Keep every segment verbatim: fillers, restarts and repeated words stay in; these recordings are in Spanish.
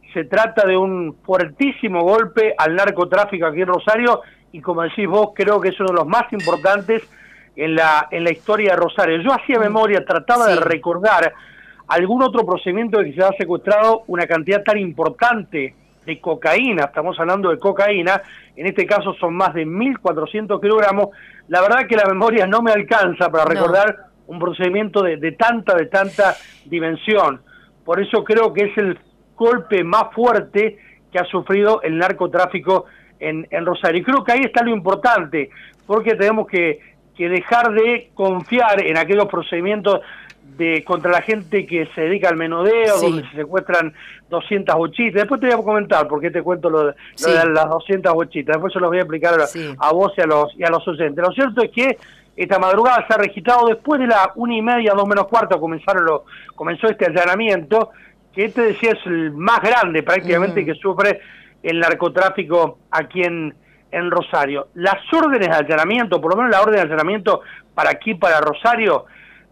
se trata de un fuertísimo golpe al narcotráfico aquí en Rosario, y como decís vos, creo que es uno de los más importantes en la, en la historia de Rosario. Yo hacía memoria, trataba sí. de recordar algún otro procedimiento de que se ha secuestrado una cantidad tan importante de cocaína, estamos hablando de cocaína, en este caso son más de mil cuatrocientos kilogramos. La verdad que la memoria no me alcanza para recordar no. un procedimiento de, de tanta, de tanta dimensión. Por eso creo que es el golpe más fuerte que ha sufrido el narcotráfico en, en Rosario. Y creo que ahí está lo importante, porque tenemos que, que dejar de confiar en aquellos procedimientos de contra la gente que se dedica al menudeo, sí. donde se secuestran doscientas bochitas. Después te voy a comentar por qué te cuento lo, lo sí. de las doscientas bochitas. Después se los voy a explicar sí. a vos y a los, y a los oyentes. Lo cierto es que esta madrugada se ha registrado, después de la una y media, dos menos cuarto, comenzaron lo, comenzó este allanamiento, que este decía es el más grande prácticamente mm. que sufre el narcotráfico aquí en, en Rosario. Las órdenes de allanamiento, por lo menos la orden de allanamiento para aquí, para Rosario,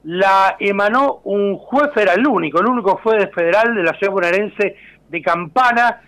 la emanó un juez federal, el único, el único juez federal de la ciudad bonaerense de Campana.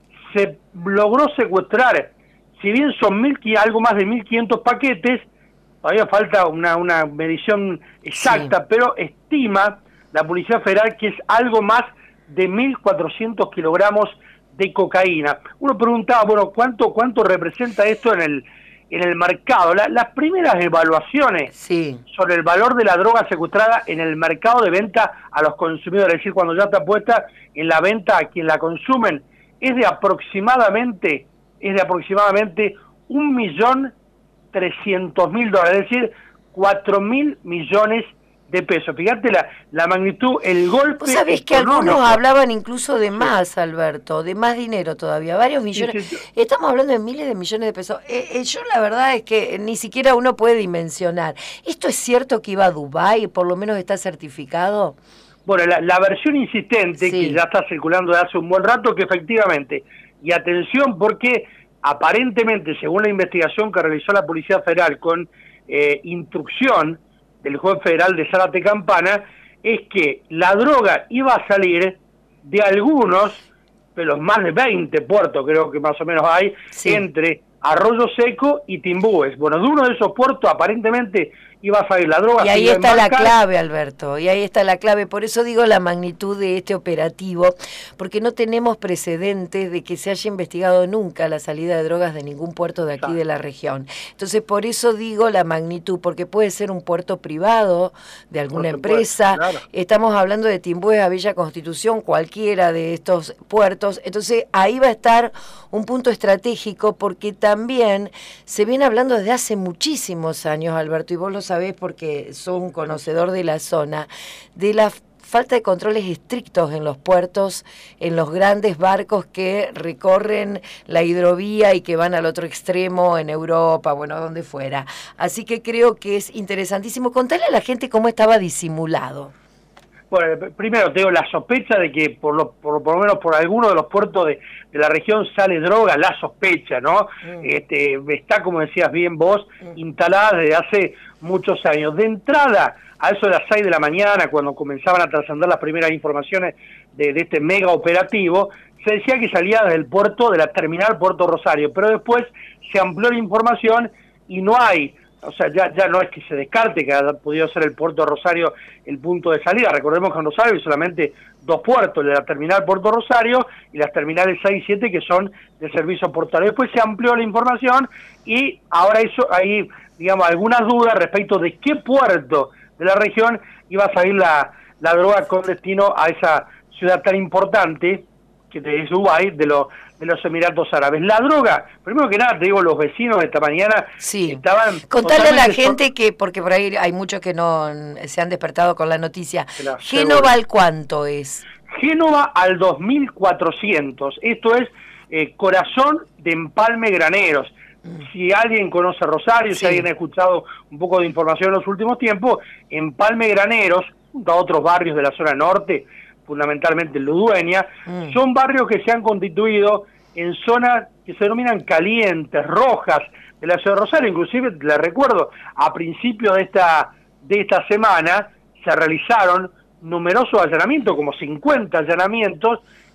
Se logró secuestrar, si bien son mil, algo más de mil quinientos paquetes, todavía falta una, una medición exacta, sí. pero estima la Policía Federal que es algo más de mil cuatrocientos kilogramos de cocaína. Uno preguntaba, bueno, ¿cuánto cuánto representa esto en el en el mercado? La, las primeras evaluaciones sí. sobre el valor de la droga secuestrada en el mercado de venta a los consumidores, es decir, cuando ya está puesta en la venta a quien la consumen, es de aproximadamente, es de aproximadamente un millón trescientos mil dólares, es decir, cuatro mil millones de pesos. Fíjate la, la magnitud, el golpe. ¿Vos sabés que algunos hablaban incluso de más, Alberto, de más dinero todavía, varios millones? Sí, sí, sí. Estamos hablando de miles de millones de pesos. Eh, eh, yo la verdad es que ni siquiera uno puede dimensionar. ¿Esto es cierto que iba a Dubái? ¿Por lo menos está certificado? Bueno, la, la versión insistente, sí. que ya está circulando de hace un buen rato, que efectivamente, y atención porque aparentemente, según la investigación que realizó la Policía Federal con eh, instrucción del juez federal de Zárate Campana, es que la droga iba a salir de algunos, de los más de veinte puertos, creo que más o menos hay, sí. entre Arroyo Seco y Timbúes. Bueno, de uno de esos puertos aparentemente iba a salir la droga. Y ahí está la clave, Alberto, y ahí está la clave. Por eso digo la magnitud de este operativo, porque no tenemos precedentes de que se haya investigado nunca la salida de drogas de ningún puerto de aquí claro. de la región. Entonces, por eso digo la magnitud, porque puede ser un puerto privado de alguna no empresa. Puede, claro. Estamos hablando de Timbúes a Villa Constitución, cualquiera de estos puertos. Entonces, ahí va a estar un punto estratégico, porque también se viene hablando desde hace muchísimos años, Alberto, y vos lo sabés, sabés porque sos un conocedor de la zona, de la falta de controles estrictos en los puertos, en los grandes barcos que recorren la hidrovía y que van al otro extremo en Europa, bueno, donde fuera. Así que creo que es interesantísimo. Contarle a la gente cómo estaba disimulado. Bueno, primero tengo la sospecha de que por lo, por, por lo menos por alguno de los puertos de, de la región sale droga, la sospecha, ¿no? Mm. Este, está, como decías bien vos, mm. instalada desde hace muchos años. De entrada, a eso de las seis de la mañana, cuando comenzaban a trascender las primeras informaciones de, de este mega operativo, se decía que salía del puerto, de la terminal Puerto Rosario, pero después se amplió la información y no hay... O sea, ya, ya no es que se descarte que haya podido ser el puerto de Rosario el punto de salida. Recordemos que en Rosario hay solamente dos puertos, la terminal Puerto Rosario y las terminales seis y siete que son de servicio portuario. Después se amplió la información y ahora eso hay, digamos, algunas dudas respecto de qué puerto de la región iba a salir la, la droga con destino a esa ciudad tan importante que es Dubái, de, lo, de los Emiratos Árabes. La droga, primero que nada, te digo, los vecinos esta mañana sí. estaban... Contarle a la gente que, porque por ahí hay muchos que no se han despertado con la noticia, la Génova al cuánto es. Génova al dos mil cuatrocientos, esto es eh, corazón de empalme graneros. Mm. Si alguien conoce Rosario, sí. si alguien ha escuchado un poco de información en los últimos tiempos, Empalme Graneros, junto a otros barrios de la zona norte, fundamentalmente en Ludueña, mm. son barrios que se han constituido en zonas que se denominan calientes, rojas, de la ciudad de Rosario. Inclusive, les recuerdo, a principio de esta, de esta semana se realizaron numerosos allanamientos, como cincuenta allanamientos,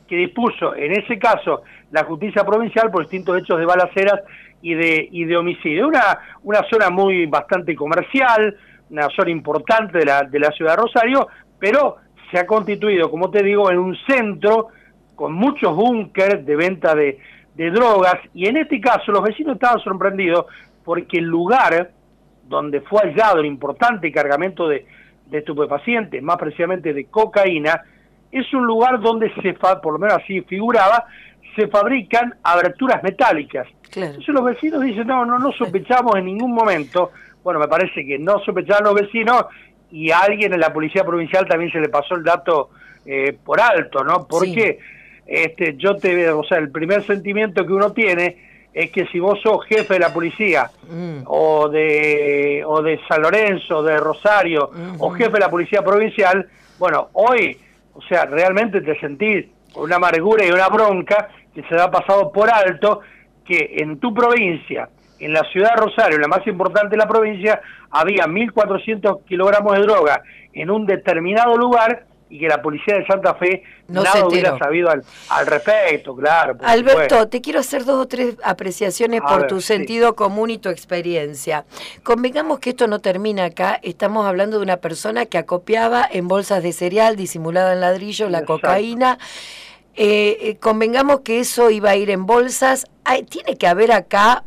que dispuso en ese caso la justicia provincial por distintos hechos de balaceras y de y de homicidio. Una una zona muy bastante comercial, una zona importante de la de la ciudad de Rosario, pero se ha constituido, como te digo, en un centro con muchos búnkeres de venta de, de drogas, y en este caso los vecinos estaban sorprendidos porque el lugar donde fue hallado el importante cargamento de, de estupefacientes, más precisamente de cocaína, es un lugar donde se, fa, por lo menos así figuraba, se fabrican aberturas metálicas. Claro. Entonces los vecinos dicen, no, no, no sospechamos en ningún momento. Bueno, me parece que no sospechaban los vecinos, y a alguien en la policía provincial también se le pasó el dato eh, por alto, ¿no? Porque sí. este, yo te, o sea, el primer sentimiento que uno tiene es que si vos sos jefe de la policía, mm. o de o de San Lorenzo, de Rosario, mm-hmm. o jefe de la policía provincial, bueno, hoy, o sea, realmente te sentís con una amargura y una bronca que se ha pasado por alto que en tu provincia, en la ciudad de Rosario, la más importante de la provincia, había mil cuatrocientos kilogramos de droga en un determinado lugar, y que la policía de Santa Fe no nada hubiera sabido al, al respecto, claro. Alberto, supuesto. Te quiero hacer dos o tres apreciaciones a por ver, tu sentido sí. común y tu experiencia. Convengamos que esto no termina acá, estamos hablando de una persona que acopiaba en bolsas de cereal disimulada en ladrillo la Exacto. cocaína. Eh, eh, convengamos que eso iba a ir en bolsas. Hay, tiene que haber acá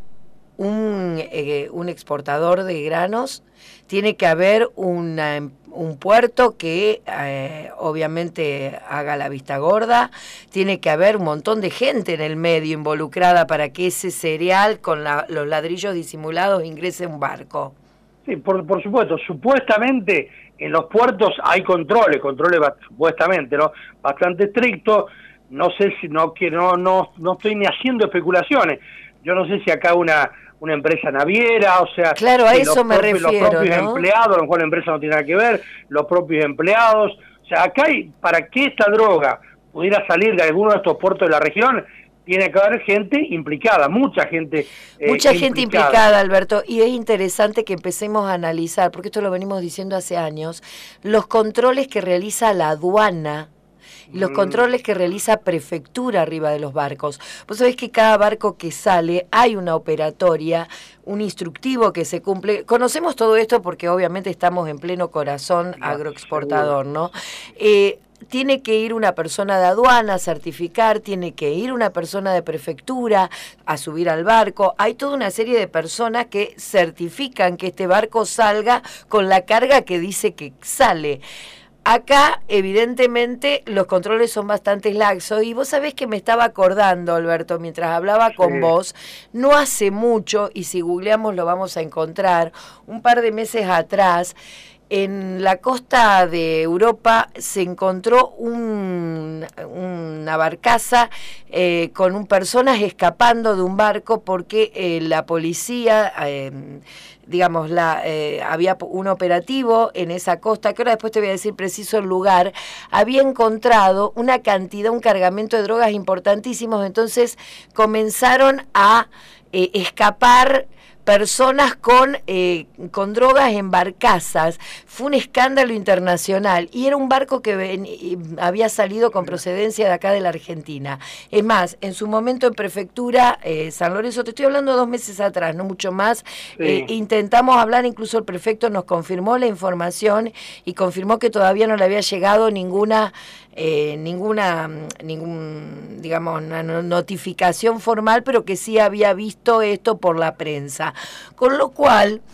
un, eh, un exportador de granos, tiene que haber una, un puerto que eh, obviamente haga la vista gorda, tiene que haber un montón de gente en el medio involucrada para que ese cereal con la, los ladrillos disimulados ingrese a un barco. Sí, por, por supuesto, supuestamente en los puertos hay controles, controles supuestamente, ¿no? Bastante estrictos. No sé si no que no no no estoy ni haciendo especulaciones. Yo no sé si acá una una empresa naviera, o sea, claro, a eso me propios, refiero, los propios ¿no? empleados, a lo mejor la empresa no tiene nada que ver, los propios empleados, o sea, acá hay, para que esta droga pudiera salir de alguno de estos puertos de la región, tiene que haber gente implicada, mucha gente eh, Mucha gente implicada. implicada, Alberto, y es interesante que empecemos a analizar, porque esto lo venimos diciendo hace años, los controles que realiza la aduana, los controles que realiza prefectura arriba de los barcos. Vos sabés que cada barco que sale hay una operatoria, un instructivo que se cumple. Conocemos todo esto porque obviamente estamos en pleno corazón no, agroexportador, seguro. ¿no? Eh, tiene que ir una persona de aduana a certificar, tiene que ir una persona de prefectura a subir al barco. Hay toda una serie de personas que certifican que este barco salga con la carga que dice que sale. Acá, evidentemente, los controles son bastante laxos, y vos sabés que me estaba acordando, Alberto, mientras hablaba sí. con vos, no hace mucho, y si googleamos lo vamos a encontrar, un par de meses atrás, en la costa de Europa se encontró un, una barcaza eh, con un, personas escapando de un barco porque eh, la policía, eh, digamos, la, eh, había un operativo en esa costa, que ahora después te voy a decir preciso el lugar, había encontrado una cantidad, un cargamento de drogas importantísimos, entonces comenzaron a eh, escapar personas con, eh, con drogas en barcazas. Fue un escándalo internacional y era un barco que ven, había salido con procedencia de acá de la Argentina. Es más, en su momento en prefectura, eh, San Lorenzo, te estoy hablando dos meses atrás, no mucho más, sí. eh, intentamos hablar, incluso el prefecto nos confirmó la información y confirmó que todavía no le había llegado ninguna Eh, ninguna, ningún, digamos, una notificación formal, pero que sí había visto esto por la prensa. Con lo cual,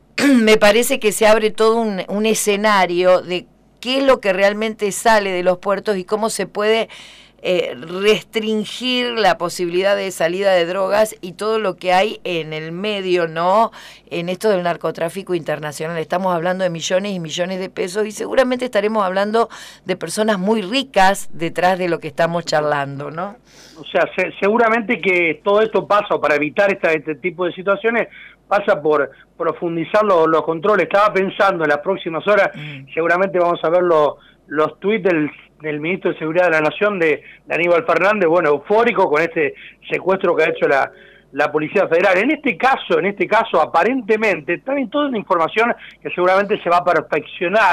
me parece que se abre todo un, un escenario de qué es lo que realmente sale de los puertos y cómo se puede eh, restringir la posibilidad de salida de drogas y todo lo que hay en el medio, ¿no? En esto del narcotráfico internacional. Estamos hablando de millones y millones de pesos y seguramente estaremos hablando de personas muy ricas detrás de lo que estamos charlando, ¿no? O sea, se, seguramente que todo esto pasa, para evitar esta, este tipo de situaciones, pasa por profundizar los, los controles. Estaba pensando en las próximas horas, mm. seguramente vamos a ver los, los tuits del, del ministro de Seguridad de la Nación, de, de Aníbal Fernández, bueno, eufórico con este secuestro que ha hecho la, la Policía Federal. En este caso, en este caso, aparentemente, también toda una información que seguramente se va a perfeccionar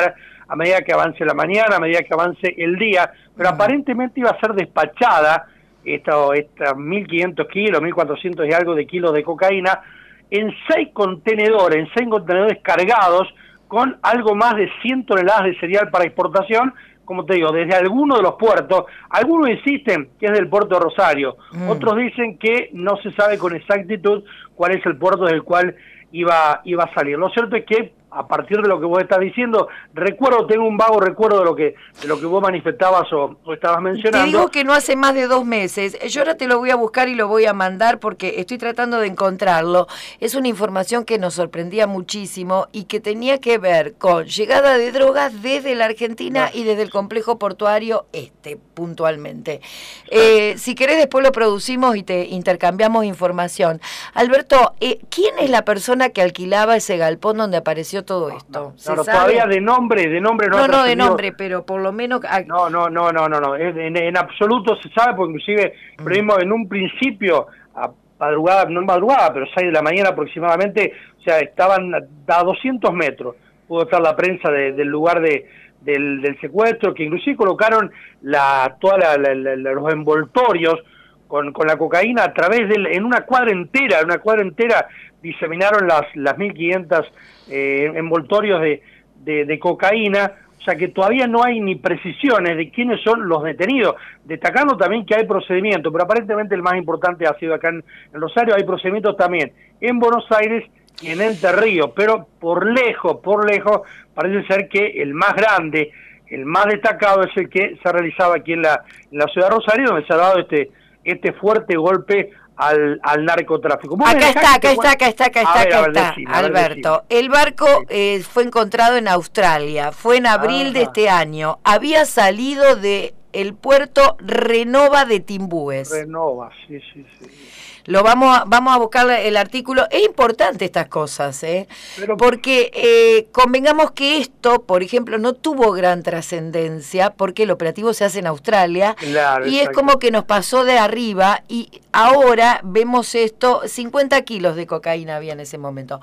a medida que avance la mañana, a medida que avance el día, pero uh-huh. aparentemente iba a ser despachada esta, esta mil quinientos kilos, mil cuatrocientos y algo de kilos de cocaína, en seis contenedores, en seis contenedores cargados con algo más de cien toneladas de cereal para exportación, como te digo, desde alguno de los puertos. Algunos insisten que es del puerto de Rosario, mm. otros dicen que no se sabe con exactitud cuál es el puerto del cual iba, iba a salir. Lo cierto es que, a partir de lo que vos estás diciendo, recuerdo, tengo un vago recuerdo de lo que de lo que vos manifestabas o, o estabas mencionando. Te digo que no hace más de dos meses. Yo ahora te lo voy a buscar y lo voy a mandar porque estoy tratando de encontrarlo. Es una información que nos sorprendía muchísimo y que tenía que ver con llegada de drogas desde la Argentina no. y desde el complejo portuario este, puntualmente. Eh, si querés después lo producimos y te intercambiamos información. Alberto, eh, ¿quién es la persona que alquilaba ese galpón donde apareció todo esto? No, no, no todavía de nombre, de nombre no. No, no, de nombre, pero por lo menos. No, no, no, no, no, no. En, en absoluto se sabe, porque inclusive, mm. pero mismo en un principio, a madrugada, no madrugada, pero seis de la mañana aproximadamente, o sea, estaban a doscientos metros, pudo estar la prensa de, del lugar de, del, del secuestro, que inclusive colocaron la, toda la, la, la, los envoltorios con, con la cocaína a través de, en una cuadra entera, en una cuadra entera, diseminaron las, las mil quinientos eh, envoltorios de, de, de cocaína, o sea que todavía no hay ni precisiones de quiénes son los detenidos, destacando también que hay procedimientos, pero aparentemente el más importante ha sido acá en, en Rosario. Hay procedimientos también en Buenos Aires y en Entre Ríos, pero por lejos, por lejos, parece ser que el más grande, el más destacado es el que se ha realizado aquí en la, en la ciudad de Rosario, donde se ha dado este, este fuerte golpe al, al narcotráfico. Acá está, acá está, acá está, acá está, acá está, Alberto. El barco eh, fue encontrado en Australia, fue en abril Ajá. de este año, había salido de el puerto Renova de Timbúes. Renova, sí, sí, sí. Lo vamos a, vamos a buscar el artículo. Es importante estas cosas, ¿eh? Pero, porque eh, convengamos que esto, por ejemplo, no tuvo gran trascendencia porque el operativo se hace en Australia claro, y exacto. es como que nos pasó de arriba y ahora vemos esto, cincuenta kilos de cocaína había en ese momento.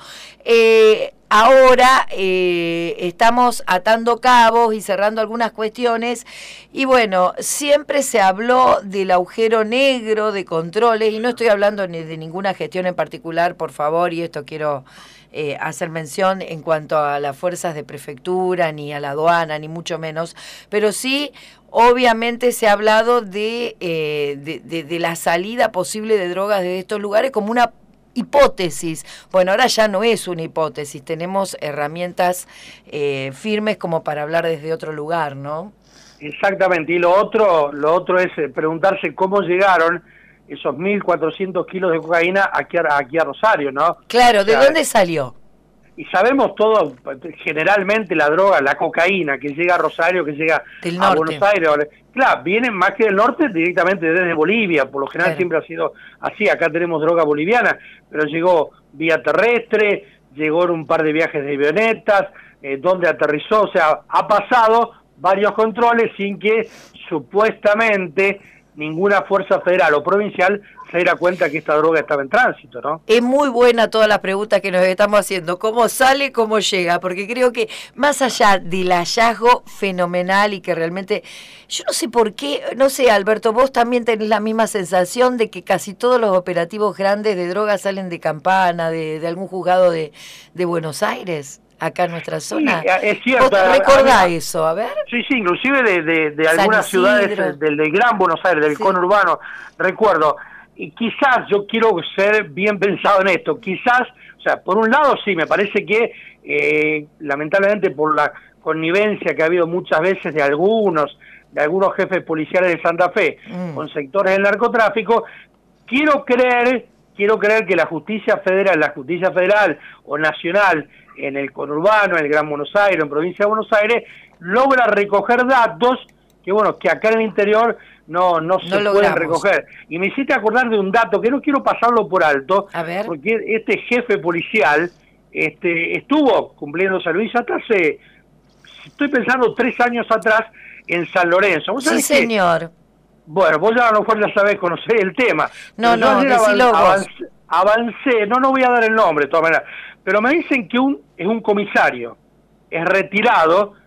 Eh, Ahora eh, estamos atando cabos y cerrando algunas cuestiones y bueno, siempre se habló del agujero negro de controles y no estoy hablando ni de ninguna gestión en particular, por favor, y esto quiero eh, hacer mención en cuanto a las fuerzas de prefectura, ni a la aduana, ni mucho menos, pero sí, obviamente se ha hablado de, eh, de, de, de la salida posible de drogas de estos lugares como una hipótesis. Bueno, ahora ya no es una hipótesis, tenemos herramientas eh, firmes como para hablar desde otro lugar, ¿no? Exactamente, y lo otro, lo otro es preguntarse cómo llegaron esos mil cuatrocientos kilos de cocaína aquí a, aquí a Rosario, ¿no? Claro, ¿de o sea, dónde salió? Y sabemos todo, generalmente la droga, la cocaína que llega a Rosario, que llega del a norte. Buenos Aires, claro, vienen más que del norte, directamente desde Bolivia, por lo general claro. siempre ha sido así. Acá tenemos droga boliviana, pero llegó vía terrestre, llegó en un par de viajes de avionetas, eh, donde aterrizó, o sea, ha pasado varios controles sin que supuestamente ninguna fuerza federal o provincial se diera cuenta que esta droga estaba en tránsito, ¿no? Es muy buena todas las preguntas que nos estamos haciendo, cómo sale, cómo llega, porque creo que más allá del hallazgo fenomenal y que realmente, yo no sé por qué, no sé, Alberto, vos también tenés la misma sensación de que casi todos los operativos grandes de droga salen de Campana, de, de algún juzgado de, de Buenos Aires. Acá en nuestra zona. Sí, es cierto. ¿Vos recordá eso? A ver. Sí, sí, inclusive de, de, de algunas ciudades del, del Gran Buenos Aires, del sí. conurbano, recuerdo. Y quizás, yo quiero ser bien pensado en esto, quizás, o sea, por un lado sí, me parece que, eh, lamentablemente por la connivencia que ha habido muchas veces de algunos, de algunos jefes policiales de Santa Fe, mm. con sectores del narcotráfico, quiero creer, quiero creer que la justicia federal, la justicia federal o nacional, en el conurbano, en el Gran Buenos Aires, en provincia de Buenos Aires, logra recoger datos que, bueno, que acá en el interior no, no, no se logramos. pueden recoger. Y me hiciste acordar de un dato que no quiero pasarlo por alto, a ver. porque este jefe policial este, estuvo cumpliendo servicio hasta hace, estoy pensando, tres años atrás, en San Lorenzo. Sí, señor. Que, bueno, vos ya a lo mejor ya sabés, conocés el tema. No, no, decilo vos. Avancé, avancé, no, no voy a dar el nombre de todas maneras, pero me dicen que un es un comisario, es retirado,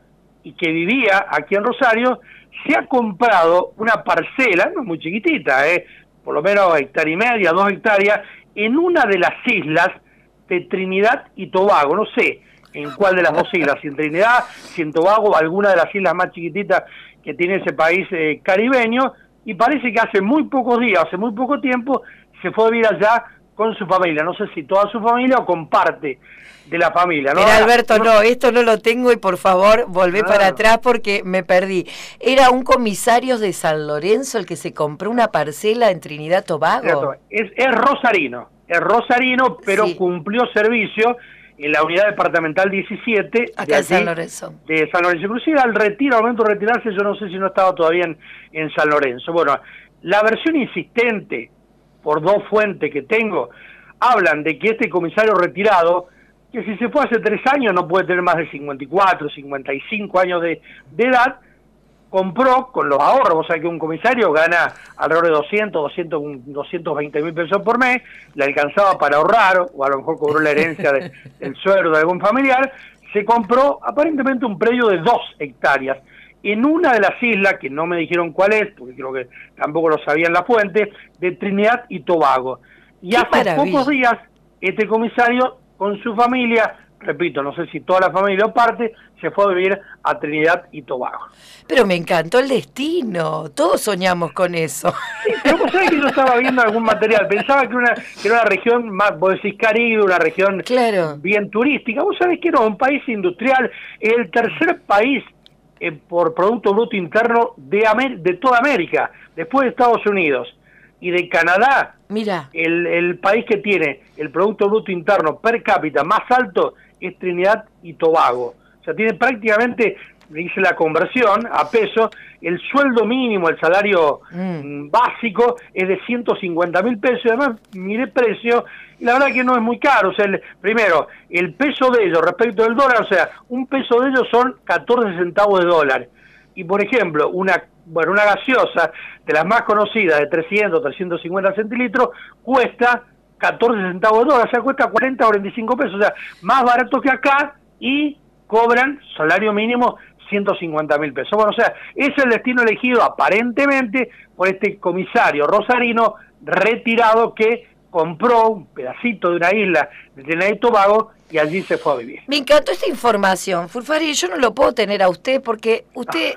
y que vivía aquí en Rosario, se ha comprado una parcela, no muy chiquitita, eh, por lo menos hectárea y media, dos hectáreas, en una de las islas de Trinidad y Tobago. No sé en cuál de las dos islas, si en Trinidad, si en Tobago, alguna de las islas más chiquititas que tiene ese país eh, caribeño, y parece que hace muy pocos días, hace muy poco tiempo, se fue a vivir allá con su familia. No sé si toda su familia o con parte de la familia, ¿no? Mira, Alberto, no, esto no lo tengo y por favor volvé Ah. para atrás porque me perdí. ¿Era un comisario de San Lorenzo el que se compró una parcela en Trinidad Tobago? Es, es rosarino, es rosarino, pero Sí. cumplió servicio en la unidad departamental diecisiete Acá de, en allí, San Lorenzo. de San Lorenzo. Inclusive al retiro, al momento de retirarse, yo no sé si no estaba todavía en, en San Lorenzo. Bueno, la versión insistente, por dos fuentes que tengo, hablan de que este comisario retirado, que si se fue hace tres años no puede tener más de cincuenta y cuatro, cincuenta y cinco años de, de edad, compró con los ahorros. O sea que un comisario gana alrededor de doscientos, doscientos, doscientos veinte mil pesos por mes, le alcanzaba para ahorrar, o a lo mejor cobró la herencia de, del sueldo de algún familiar. Se compró aparentemente un predio de dos hectáreas en una de las islas, que no me dijeron cuál es, porque creo que tampoco lo sabían la fuente, de Trinidad y Tobago. Y ¡Qué hace maravilla! pocos días, este comisario, con su familia, repito, no sé si toda la familia o parte, se fue a vivir a Trinidad y Tobago. Pero me encantó el destino, todos soñamos con eso. Sí, pero vos sabés que yo estaba viendo algún material, pensaba que, una, que era una región más, vos decís Caribe, una región Claro. bien turística. Vos sabés que era un país industrial, el tercer país eh, por Producto Bruto Interno de, Amer de toda América, después de Estados Unidos y de Canadá. Mira, El, el país que tiene el Producto Bruto Interno per cápita más alto es Trinidad y Tobago. O sea, tiene prácticamente, dice la conversión a peso, el sueldo mínimo, el salario Mm. básico es de ciento cincuenta mil pesos. Y además miré precio y la verdad que no es muy caro. O sea, el, primero, el peso de ellos respecto del dólar, o sea, un peso de ellos son catorce centavos de dólar. Y por ejemplo, una bueno una gaseosa de las más conocidas de trescientos, trescientos cincuenta centilitros cuesta catorce centavos de dólar, o sea, cuesta cuarenta, cuarenta y cinco pesos, o sea, más barato que acá, y cobran salario mínimo ciento cincuenta mil pesos. Bueno, o sea, es el destino elegido aparentemente por este comisario rosarino retirado que compró un pedacito de una isla de Trinidad y Tobago y allí se fue a vivir. me encantó esta información, Fulfari. Yo no lo puedo tener a usted porque usted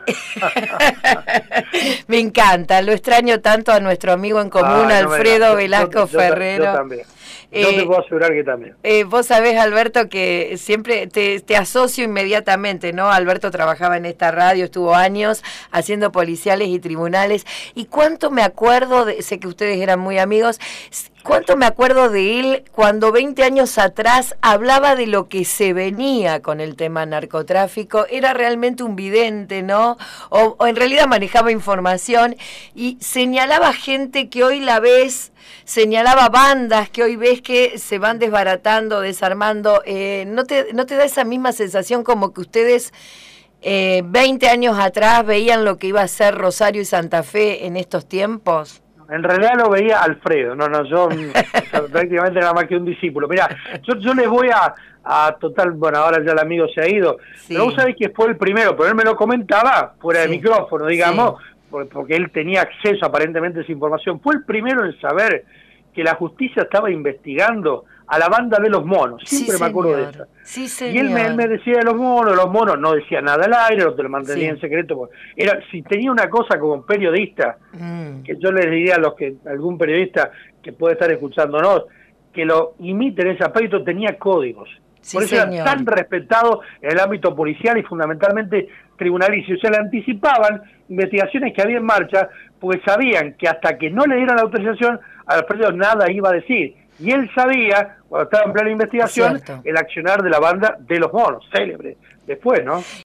me encanta, lo extraño tanto a nuestro amigo en común, Ah, no me Alfredo digas. Yo- Velasco yo- yo- Ferrero. Yo también. Yo Eh, te puedo asegurar que también. Eh, vos sabés, Alberto, que siempre te, te asocio inmediatamente, ¿no? Alberto trabajaba en esta radio, estuvo años haciendo policiales y tribunales. Y cuánto me acuerdo, de, sé que ustedes eran muy amigos, cuánto me acuerdo de él cuando veinte años atrás hablaba de lo que se venía con el tema narcotráfico. Era realmente un vidente, ¿no? O, o en realidad manejaba información y señalaba gente que hoy la ves, señalaba bandas que hoy ves que se van desbaratando, desarmando. Eh, ¿no te, no te da esa misma sensación como que ustedes eh, veinte años atrás veían lo que iba a ser Rosario y Santa Fe en estos tiempos? En realidad lo veía Alfredo, no, no, yo o sea, prácticamente nada más que un discípulo. Mirá, yo, yo les voy a, a total, bueno, ahora ya el amigo se ha ido, Sí. pero vos sabés que fue el primero, pero él me lo comentaba fuera Sí. de micrófono, digamos, Sí. porque, porque él tenía acceso aparentemente a esa información. Fue el primero en saber que la justicia estaba investigando a la banda de los monos, siempre Sí, me acuerdo de señor. eso. Sí, Y señor. él me, él me decía de los monos, los monos no decía nada al aire, no te lo mantenía Sí. en secreto. Porque era, si tenía una cosa como periodista, Mm. que yo les diría a los que algún periodista que puede estar escuchándonos, que lo imite en ese aspecto, tenía códigos. Sí, Por eso señor. era tan respetado en el ámbito policial y fundamentalmente tribunalicio. O sea, le anticipaban investigaciones que había en marcha, porque sabían que hasta que no le dieran la autorización, Alfredo nada iba a decir. Y él sabía, cuando estaba en plena investigación, Cierto. el accionar de la banda de los monos, célebre, después, ¿no?